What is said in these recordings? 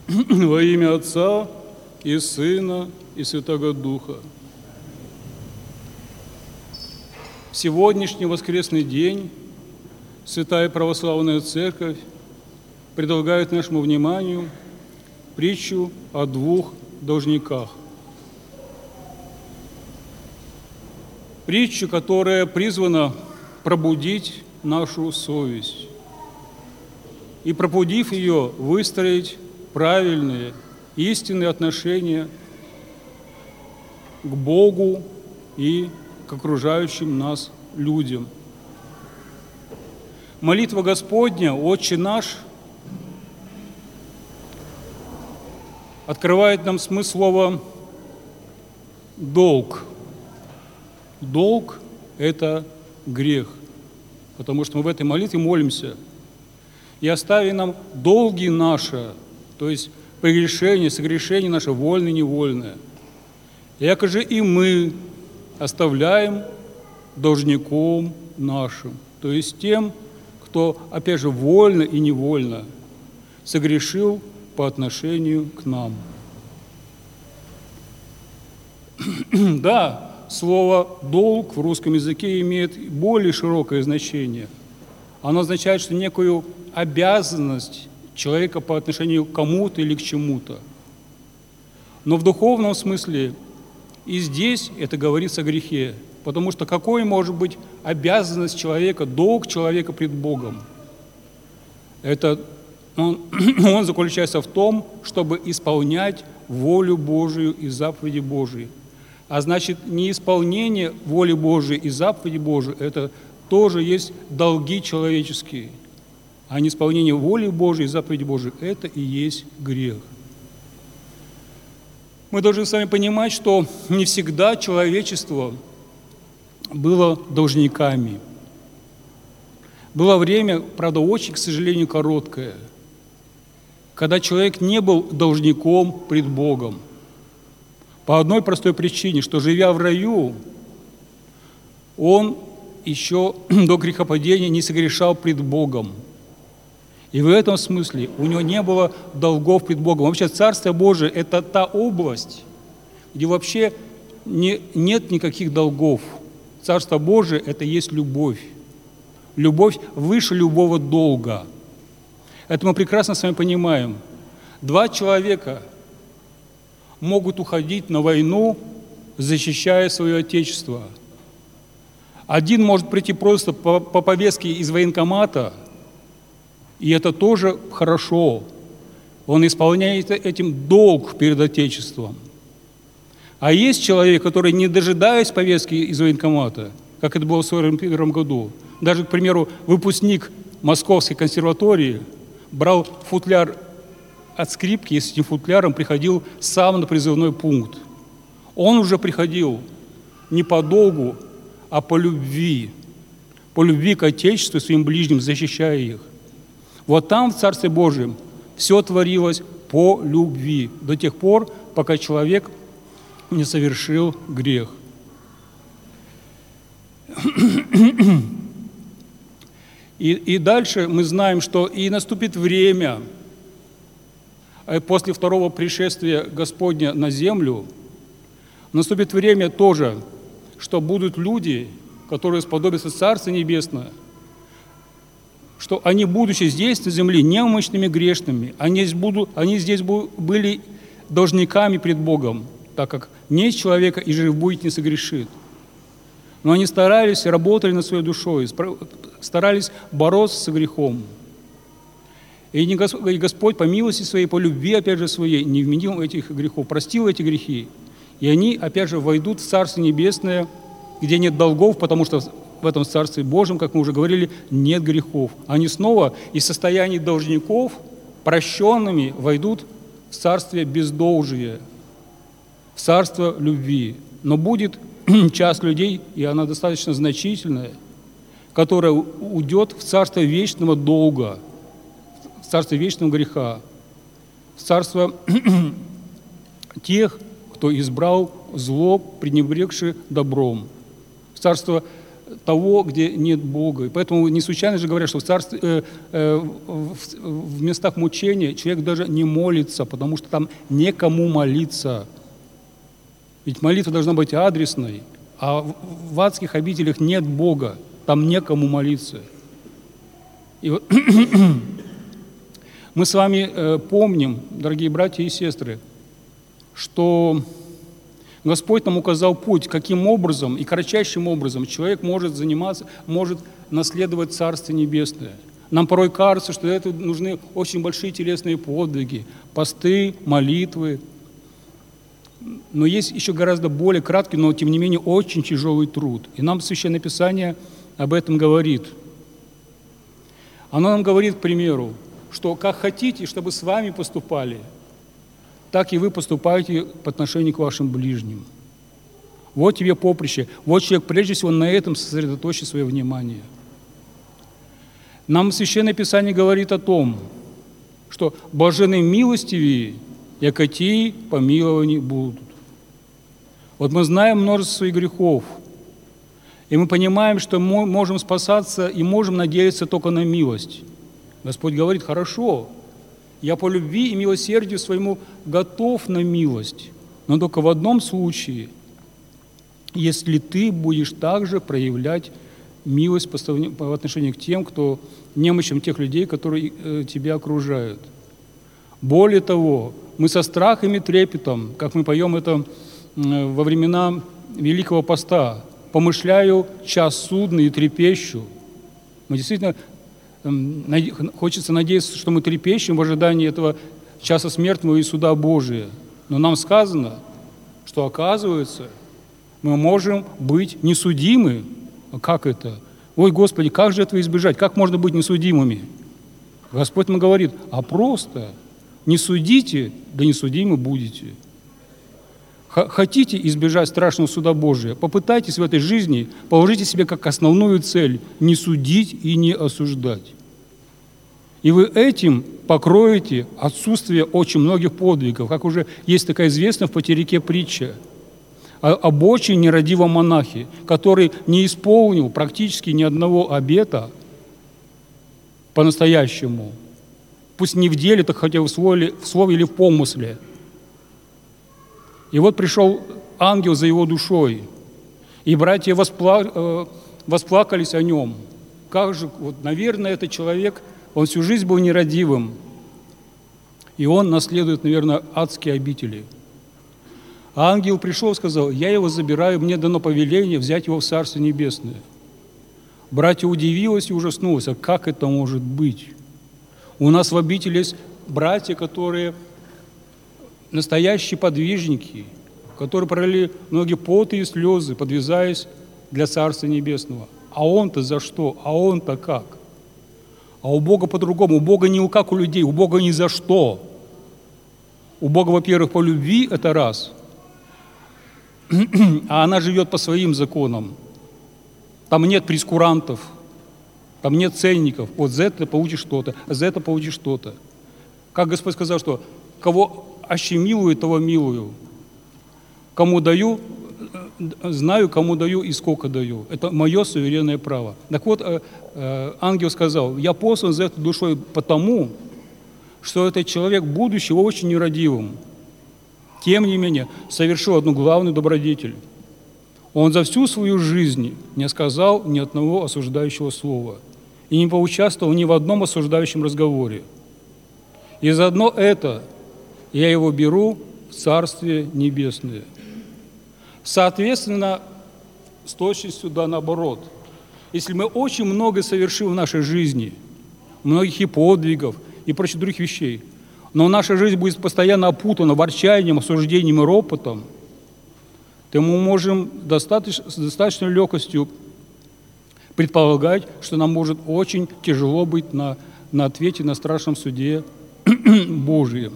Во имя Отца и Сына и Святого Духа. В сегодняшний воскресный день Святая Православная Церковь предлагает нашему вниманию притчу о двух должниках. Притчу, которая призвана пробудить нашу совесть и, пробудив ее, выстроить правильные, истинные отношения к Богу и к окружающим нас людям. Молитва Господня, «Отче наш», открывает нам смысл слова «долг». Долг – это грех, потому что мы в этой молитве молимся. «И остави нам долги наши», то есть прегрешение, согрешение наше, вольное и невольное. «Яко же и мы оставляем должником нашим», то есть тем, кто, опять же, вольно и невольно согрешил по отношению к нам. Да, слово «долг» в русском языке имеет более широкое значение. Оно означает, что некую обязанность человека по отношению к кому-то или к чему-то. Но в духовном смысле и здесь это говорится о грехе, потому что какой может быть обязанность человека, долг человека пред Богом? Он заключается в том, чтобы исполнять волю Божию и заповеди Божии. А значит, неисполнение воли Божией и заповеди Божией – это тоже есть долги человеческие. А неисполнение воли Божией и заповеди Божией – это и есть грех. Мы должны с вами понимать, что не всегда человечество было должниками. Было время, правда, очень, к сожалению, короткое, когда человек не был должником пред Богом. По одной простой причине, что, живя в раю, он еще до грехопадения не согрешал пред Богом. И в этом смысле у него не было долгов пред Богом. Вообще Царство Божие – это та область, где вообще нет никаких долгов. Царство Божие – это есть любовь. Любовь выше любого долга. Это мы прекрасно с вами понимаем. Два человека могут уходить на войну, защищая свое Отечество. Один может прийти просто по повестке из военкомата, и это тоже хорошо. Он исполняет этим долг перед Отечеством. А есть человек, который, не дожидаясь повестки из военкомата, как это было в 1941 году, даже, к примеру, выпускник Московской консерватории брал футляр от скрипки и с этим футляром приходил сам на призывной пункт. Он уже приходил не по долгу, а по любви к Отечеству и своим ближним, защищая их. Вот там, в Царстве Божьем, все творилось по любви, до тех пор, пока человек не совершил грех. И дальше мы знаем, что и наступит время, после второго пришествия Господня на землю, наступит время тоже, что будут люди, которые сподобятся Царства Небесного, что они, будучи здесь, на земле, немощными, грешными, они здесь были должниками пред Богом, так как нет человека, и жив будет, не согрешит. Но они старались, работали над своей душой, старались бороться со грехом. И Господь по милости своей, по любви, опять же, своей, не вменил этих грехов, простил эти грехи. И они, опять же, войдут в Царство Небесное, где нет долгов, потому что в этом Царстве Божьем, как мы уже говорили, нет грехов. Они снова из состояния должников, прощенными, войдут в Царствие бездолжия, в Царство любви. Но будет часть людей, и она достаточно значительная, которая уйдет в Царство вечного долга, в Царство вечного греха, в Царство тех, кто избрал зло, пренебрегши добром, в Царство того, где нет Бога. И поэтому не случайно же говорят, что в местах мучения человек даже не молится, потому что там некому молиться. Ведь молитва должна быть адресной, а в адских обителях нет Бога, там некому молиться. И вот мы с вами помним, дорогие братья и сестры, что Господь нам указал путь, каким образом и кратчайшим образом человек может наследовать Царство Небесное. Нам порой кажется, что для этого нужны очень большие телесные подвиги, посты, молитвы. Но есть еще гораздо более краткий, но тем не менее очень тяжелый труд. И нам Священное Писание об этом говорит. Оно нам говорит, к примеру, что как хотите, чтобы с вами поступали, так и вы поступаете по отношению к вашим ближним. Вот тебе поприще. Вот человек прежде всего на этом сосредоточит свое внимание. Нам Священное Писание говорит о том, что блаженны милостивые, яко те помилованы будут. Вот мы знаем множество своих грехов, и мы понимаем, что мы можем спасаться и можем надеяться только на милость. Господь говорит: хорошо, я по любви и милосердию своему готов на милость, но только в одном случае, если ты будешь также проявлять милость по отношению к тем, кто немощам тех людей, которые тебя окружают. Более того, мы со страхом и трепетом, как мы поем это во времена Великого Поста, «Помышляю час судный и трепещу». Мы действительно хочется надеяться, что мы трепещем в ожидании этого часа смертного и суда Божия. Но нам сказано, что, оказывается, мы можем быть несудимы. А как это? Ой, Господи, как же этого избежать? Как можно быть несудимыми? Господь нам говорит: а просто не судите, да не судимы будете. Хотите избежать страшного суда Божия? Попытайтесь в этой жизни, положите себе как основную цель не судить и не осуждать. И вы этим покроете отсутствие очень многих подвигов. Как уже есть такая известная в Потерике притча об очень нерадивом монахе, который не исполнил практически ни одного обета по-настоящему. Пусть не в деле, так хотя бы в слове или в помысле. И вот пришел ангел за его душой, и братья восплакались о нем. Как же, вот, наверное, этот человек, он всю жизнь был нерадивым, и он наследует, наверное, адские обители. А ангел пришел и сказал: я его забираю, мне дано повеление взять его в Царство Небесное. Братья удивились и ужаснулись: а как это может быть? У нас в обители есть братья, которые настоящие подвижники, которые пролили многие поты и слезы, подвязаясь для Царства Небесного. А он-то за что? А он-то как? А у Бога по-другому. У Бога не как у людей, у Бога ни за что. У Бога, во-первых, по любви – это раз, а она живет по своим законам. Там нет прескурантов, там нет ценников. Вот за это получишь что-то, а за это получишь что-то. Как Господь сказал, что кого аще милую, того милую. Кому даю, знаю, кому даю и сколько даю. Это мое суверенное право. Так вот, ангел сказал: я послан за этой душой потому, что этот человек, будучи очень нерадивым, тем не менее, совершил одну главную добродетель. Он за всю свою жизнь не сказал ни одного осуждающего слова и не поучаствовал ни в одном осуждающем разговоре. И заодно это я его беру в Царствие Небесное. Соответственно, с точностью да наоборот. Если мы очень много совершим в нашей жизни, многих и подвигов, и прочих других вещей, но наша жизнь будет постоянно опутана ворчанием, осуждением и ропотом, то мы можем с достаточной легкостью предполагать, что нам может очень тяжело быть на ответе на страшном суде Божьем.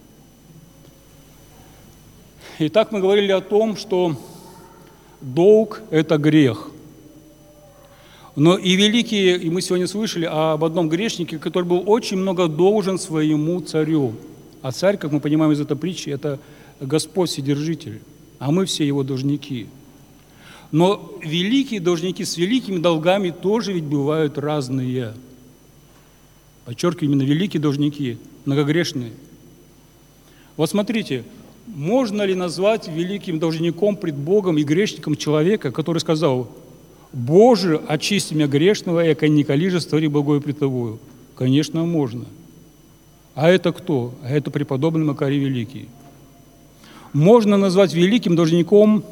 Итак, мы говорили о том, что долг – это грех. Но и великие, и мы сегодня слышали об одном грешнике, который был очень много должен своему царю. А царь, как мы понимаем из этой притчи, это Господь Вседержитель, а мы все его должники. Но великие должники с великими долгами тоже ведь бывают разные. Подчеркиваю, именно великие должники, многогрешные. Вот смотрите, можно ли назвать великим должником пред Богом и грешником человека, который сказал: «Боже, очисти меня грешного, яко николи же створи благое пред Тобою»? Конечно, можно. А это кто? А это преподобный Макарий Великий. Можно назвать великим должником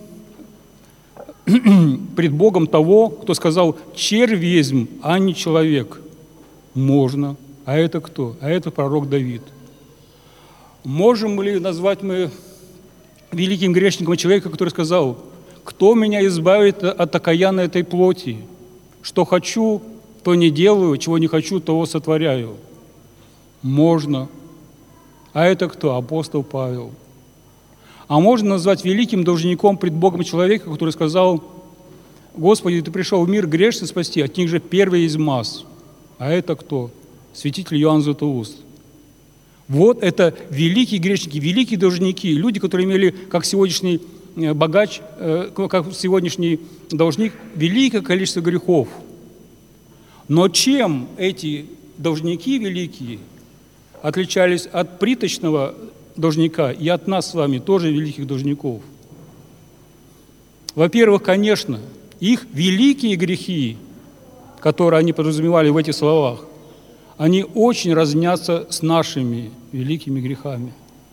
пред Богом того, кто сказал: «Червь езмь, а не человек». Можно. А это кто? А это пророк Давид. Можем ли назвать мы великим грешником человека, который сказал: «Кто меня избавит от окаянной этой плоти? Что хочу, то не делаю, чего не хочу, того сотворяю». Можно. А это кто? Апостол Павел. А можно назвать великим должником пред Богом человека, который сказал: «Господи, Ты пришел в мир грешный спасти, от них же первый есть масс». А это кто? Святитель Иоанн Златоуст. Вот это великие грешники, великие должники, люди, которые имели, как сегодняшний богач, как сегодняшний должник, великое количество грехов. Но чем эти должники великие отличались от приточного должника и от нас с вами, тоже великих должников? Во-первых, конечно, их великие грехи, которые они подразумевали в этих словах, они очень разнятся с нашими великими грехами.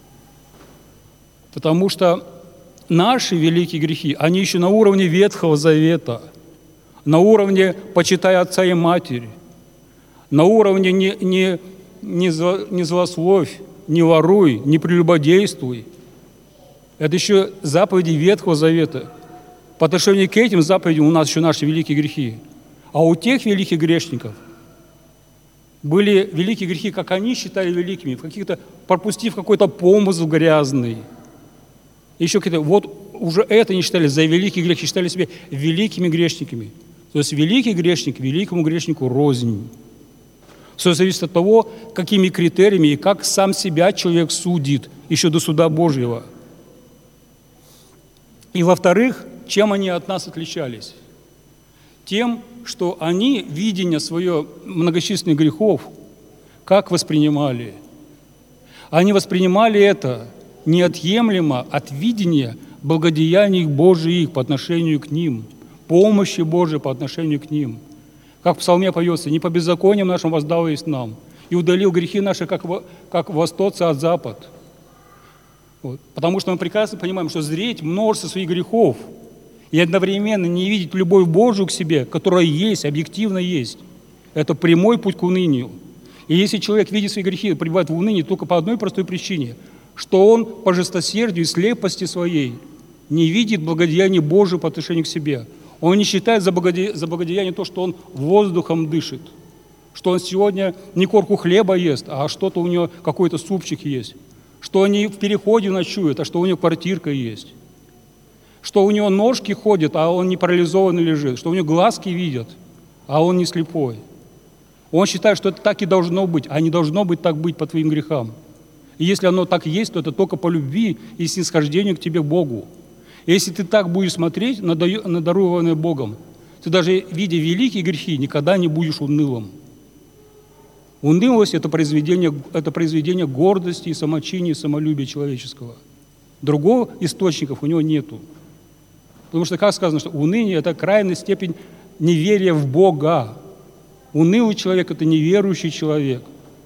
Потому что наши великие грехи, они еще на уровне Ветхого Завета, на уровне «почитай отца и матерь», на уровне «не злословь», «не воруй», «не прелюбодействуй». Это еще заповеди Ветхого Завета. По отношению к этим заповедям у нас еще наши великие грехи. А у тех великих грешников были великие грехи, как они считали великими, пропустив какой-то помысл грязный. Еще какие-то, вот уже это не считали за великие грехи, считали себя великими грешниками. То есть великий грешник великому грешнику рознь. Все зависит от того, какими критериями и как сам себя человек судит еще до суда Божьего. И во-вторых, чем они от нас отличались? Тем, что они видение свое многочисленных грехов как воспринимали? Они воспринимали это неотъемлемо от видения благодеяний Божиих по отношению к ним, помощи Божией по отношению к ним. Как в Псалме поется: «Не по беззакониям нашим воздал есть нам, и удалил грехи наши, как восточца от запад». Вот. Потому что мы прекрасно понимаем, что зреть множество своих грехов и одновременно не видеть любовь Божию к себе, которая есть, объективно есть, это прямой путь к унынию. И если человек видит свои грехи и пребывает в унынии только по одной простой причине, что он по жестосердию и слепости своей не видит благодеяния Божия по отношению к себе. Он не считает за благодеяние то, что он воздухом дышит, что он сегодня не корку хлеба ест, а что-то у него, какой-то супчик есть, что он не в переходе ночует, а что у него квартирка есть, что у него ножки ходят, а он не парализованный лежит, что у него глазки видят, а он не слепой. Он считает, что это так и должно быть, а не должно быть так быть по твоим грехам. И если оно так есть, то это только по любви и снисхождению к тебе, Богу. И если ты так будешь смотреть на дарованное Богом, ты даже, видя великие грехи, никогда не будешь унылым. Унылость – это произведение гордости и самочиния, и самолюбия человеческого. Другого источников у него нету. Потому что, как сказано, что уныние – это крайняя степень неверия в Бога. Унылый человек – это неверующий человек.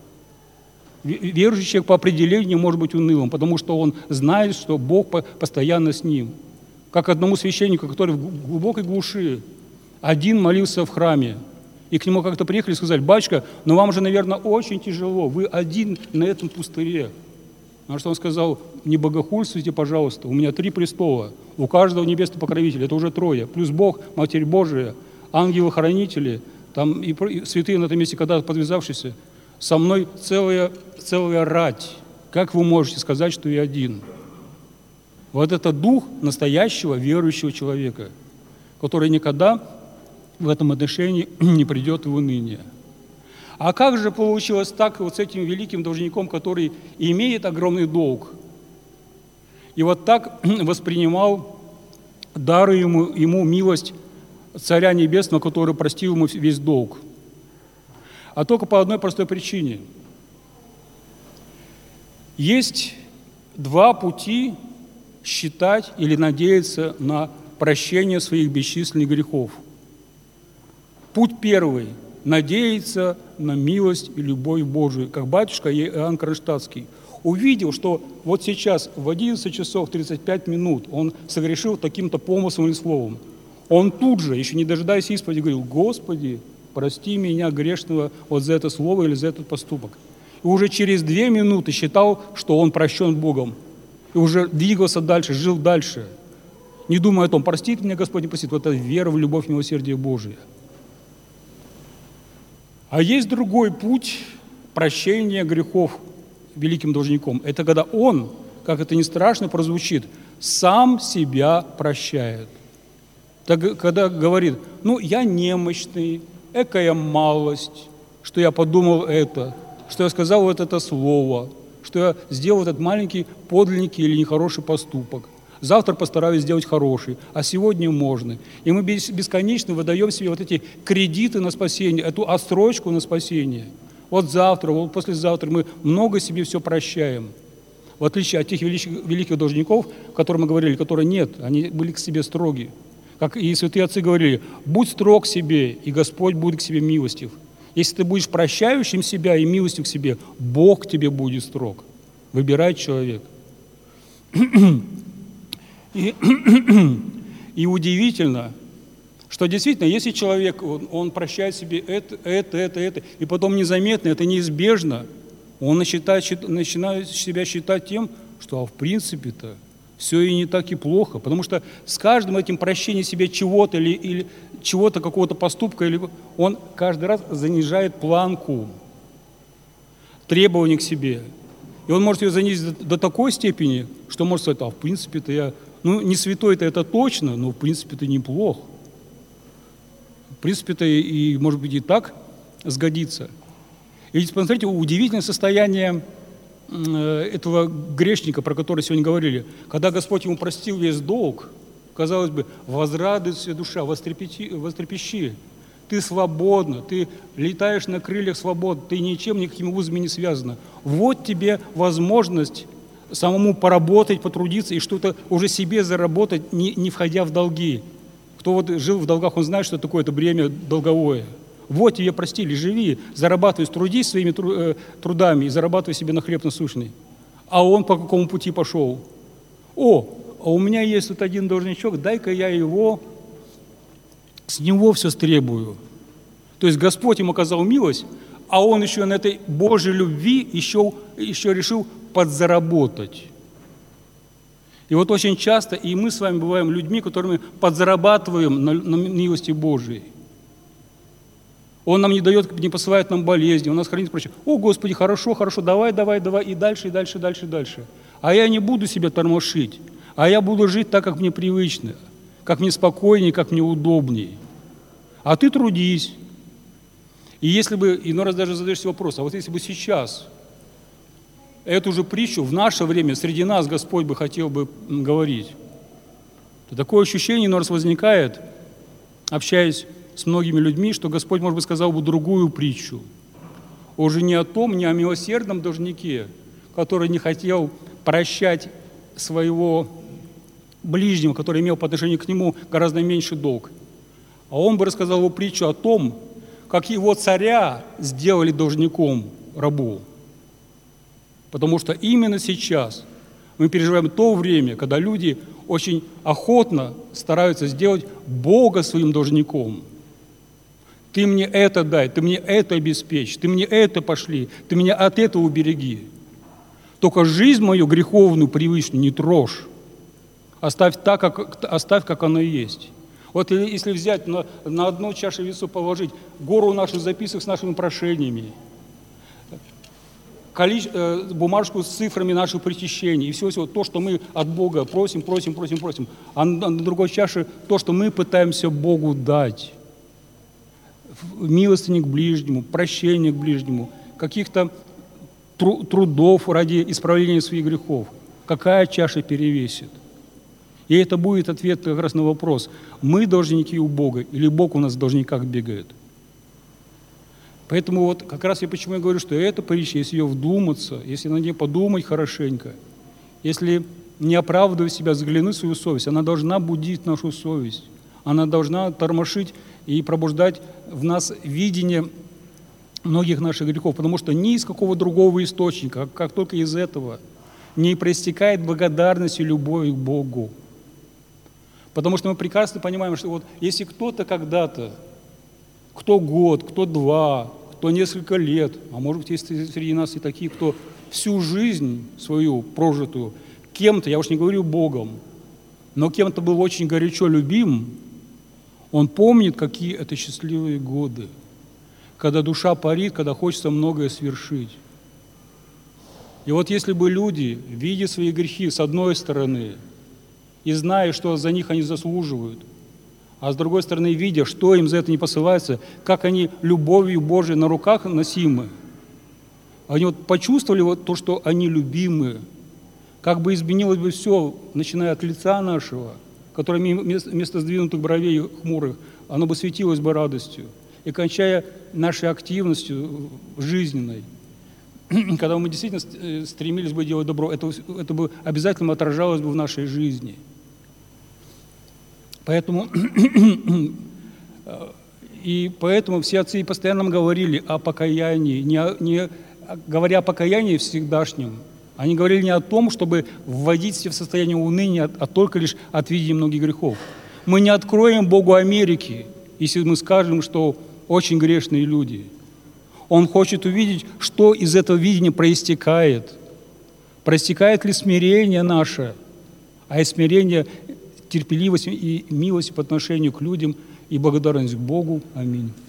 Верующий человек по определению не может быть унылым, потому что он знает, что Бог постоянно с ним. Как одному священнику, который в глубокой глуши один молился в храме, и к нему как-то приехали и сказали: «Батюшка, ну вам же, наверное, очень тяжело, вы один на этом пустыре». На что он сказал: «Не богохульствуйте, пожалуйста, у меня 3 престола, у каждого небесный покровитель, это уже 3, плюс Бог, Матерь Божия, ангелы-хранители, там и святые на этом месте, когда подвязавшиеся, со мной целая рать. Как вы можете сказать, что я один?» Вот это дух настоящего верующего человека, который никогда в этом отношении не придет в уныние. А как же получилось так вот с этим великим должником, который имеет огромный долг? И вот так воспринимал даруем ему милость Царя Небесного, который простил ему весь долг. А только по одной простой причине. Есть два пути считать или надеяться на прощение своих бесчисленных грехов. Путь первый – надеяться на милость и любовь Божию, как батюшка Иоанн Кронштадтский увидел, что вот сейчас в 11 часов 35 минут он согрешил таким-то помыслом или словом. Он тут же, еще не дожидаясь исповеди, говорил: «Господи, прости меня, грешного, вот за это слово или за этот поступок». И уже через 2 минуты считал, что он прощен Богом. И уже двигался дальше, жил дальше. Не думая о том, простит меня Господь, не простит. Вот это вера в любовь и милосердие Божие. А есть другой путь прощения грехов великим должником. Это когда он, как это ни страшно прозвучит, сам себя прощает. Так, когда говорит: я немощный, экая малость, что я подумал это, что я сказал вот это слово, что я сделал этот маленький подлинный или нехороший поступок. Завтра постараюсь сделать хороший, а сегодня можно. И мы бесконечно выдаем себе вот эти кредиты на спасение, эту отсрочку на спасение. Вот завтра, вот послезавтра мы много себе все прощаем. В отличие от тех великих должников, о которых мы говорили, которые нет, они были к себе строги. Как и святые отцы говорили: будь строг к себе, и Господь будет к себе милостив. Если ты будешь прощающим себя и милостив к себе, Бог к тебе будет строг. Выбирай человек. И удивительно, что действительно, если человек, он прощает себе это, и потом незаметно, это неизбежно, он начинает себя считать тем, что в принципе-то все и не так и плохо. Потому что с каждым этим прощением себе чего-то или чего-то, какого-то поступка, он каждый раз занижает планку требований к себе. И он может ее занизить до такой степени, что может сказать: в принципе-то я, не святой-то это точно, но в принципе-то неплох. В принципе-то и, может быть, и так сгодится. И ведь, посмотрите, удивительное состояние этого грешника, про который сегодня говорили. Когда Господь ему простил весь долг, казалось бы, возрадуйся, душа, вострепещи. Ты свободна, ты летаешь на крыльях свободы, ты ничем, никакими узами не связана. Вот тебе возможность самому поработать, потрудиться и что-то уже себе заработать, не входя в долги. Кто вот жил в долгах, он знает, что такое это бремя долговое. Вот тебе простили, живи, зарабатывай, трудись своими трудами и зарабатывай себе на хлеб насущный. А он по какому пути пошел? А у меня есть тут один должничок, дай-ка я с него все стребую. То есть Господь ему оказал милость, а он еще на этой Божьей любви еще решил подзаработать. И вот очень часто и мы с вами бываем людьми, которыми подзарабатываем на милости Божией. Он нам не посылает нам болезни, Он нас хранит, прочее. Господи, хорошо, давай, и дальше. А я не буду себя тормошить, а я буду жить так, как мне привычно, как мне спокойнее, как мне удобнее. А ты трудись. И если бы, иной раз даже задаешься вопрос, а вот если бы сейчас эту же притчу в наше время среди нас Господь бы хотел бы говорить, то такое ощущение иной раз возникает, общаясь с многими людьми, что Господь, может быть, сказал бы другую притчу. Уже не о милосердном должнике, который не хотел прощать своего ближнего, который имел по отношению к нему гораздо меньший долг. А он бы рассказал его притчу о том, как его царя сделали должником рабу. Потому что именно сейчас мы переживаем то время, когда люди очень охотно стараются сделать Бога своим должником. Ты мне это дай, ты мне это обеспечь, ты мне это пошли, ты меня от этого убереги. Только жизнь мою греховную, привычную не трожь. Оставь, как оно и есть. Вот если взять на одну чашу весов положить гору наших записок с нашими прошениями, бумажку с цифрами наших причащений и все то, что мы от Бога просим, а на другой чаше то, что мы пытаемся Богу дать. Милостыни к ближнему, прощение к ближнему, каких-то трудов ради исправления своих грехов. Какая чаша перевесит? И это будет ответ как раз на вопрос, мы должники у Бога или Бог у нас в должниках бегает. Поэтому вот как раз почему я говорю, что эта притча, если ее вдуматься, если на нее подумать хорошенько, если не оправдывать себя, заглянуть в свою совесть, она должна будить нашу совесть, она должна тормошить и пробуждать в нас видение многих наших грехов, потому что ни из какого другого источника, как только из этого, не проистекает благодарность и любовь к Богу. Потому что мы прекрасно понимаем, что вот если кто-то когда-то, кто год, кто два, кто несколько лет, а может быть, есть среди нас и такие, кто всю жизнь свою прожитую кем-то, я уж не говорю Богом, но кем-то был очень горячо любим, он помнит, какие это счастливые годы, когда душа парит, когда хочется многое свершить. И вот если бы люди, видя свои грехи с одной стороны и зная, что за них они заслуживают, а с другой стороны, видя, что им за это не посылается, как они любовью Божией на руках носимы, они вот почувствовали вот то, что они любимы, как бы изменилось бы все, начиная от лица нашего, которое вместо сдвинутых бровей хмурых, оно бы светилось бы радостью, и кончая нашей активностью жизненной, когда мы действительно стремились бы делать добро, это бы обязательно отражалось бы в нашей жизни. Поэтому все отцы постоянно говорили о покаянии, не говоря о покаянии всегдашнем, они говорили не о том, чтобы вводить себя в состояние уныния, а только лишь от видения многих грехов. Мы не откроем Богу Америки, если мы скажем, что очень грешные люди. Он хочет увидеть, что из этого видения проистекает. Проистекает ли смирение наше, а из смирения терпеливость и милость по отношению к людям и благодарность к Богу. Аминь.